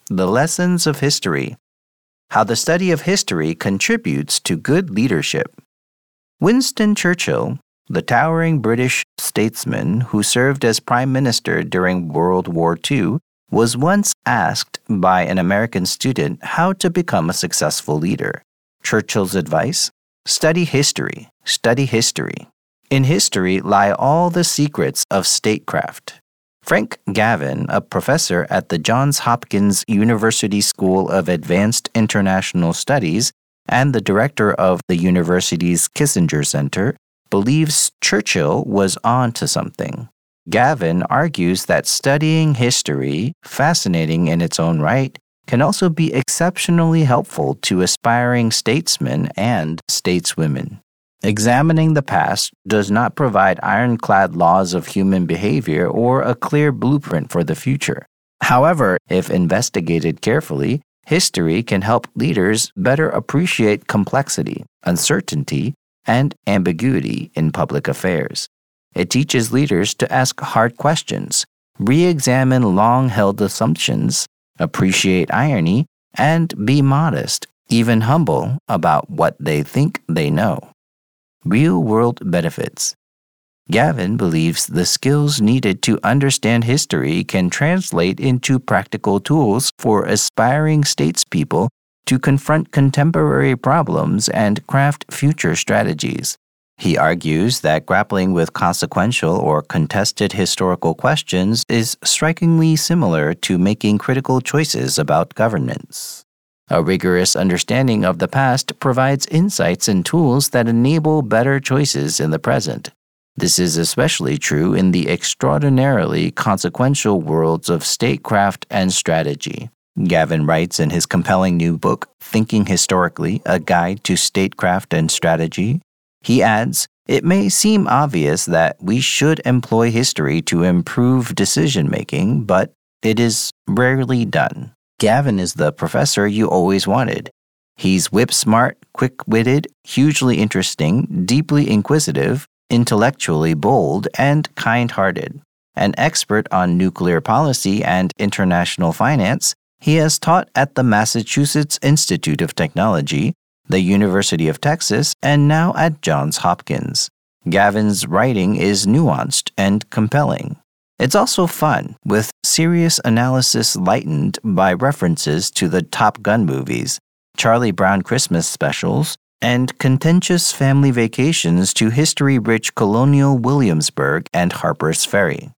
The Lessons of History: How the Study of History Contributes to Good Leadership. Winston Churchill, the towering British statesman who served as Prime Minister during World War II, was once asked by an American student how to become a successful leader. Churchill's advice: study history, study history. In history lie all the secrets of statecraft. Frank Gavin, a professor at the Johns Hopkins University School of Advanced International Studies and the director of the university's Kissinger Center, believes Churchill was on to something. Gavin argues that studying history, fascinating in its own right, can also be exceptionally helpful to aspiring statesmen and stateswomen. Examining the past does not provide ironclad laws of human behavior or a clear blueprint for the future. However, if investigated carefully, history can help leaders better appreciate complexity, uncertainty, and ambiguity in public affairs. It teaches leaders to ask hard questions, re-examine long-held assumptions, appreciate irony, and be modest, even humble, about what they think they know. Real-world benefits. Gavin believes the skills needed to understand history can translate into practical tools for aspiring statespeople to confront contemporary problems and craft future strategies. He argues that grappling with consequential or contested historical questions is strikingly similar to making critical choices about governance. A rigorous understanding of the past provides insights and tools that enable better choices in the present. This is especially true in the extraordinarily consequential worlds of statecraft and strategy. Gavin writes in his compelling new book, Thinking Historically: A Guide to Statecraft and Strategy. He adds, "It may seem obvious that we should employ history to improve decision-making, but it is rarely done." Gavin is the professor you always wanted. He's whip-smart, quick-witted, hugely interesting, deeply inquisitive, intellectually bold, and kind-hearted. An expert on nuclear policy and international finance, he has taught at the Massachusetts Institute of Technology, the University of Texas, and now at Johns Hopkins. Gavin's writing is nuanced and compelling. It's also fun, with serious analysis lightened by references to the Top Gun movies, Charlie Brown Christmas specials, and contentious family vacations to history-rich colonial Williamsburg and Harper's Ferry.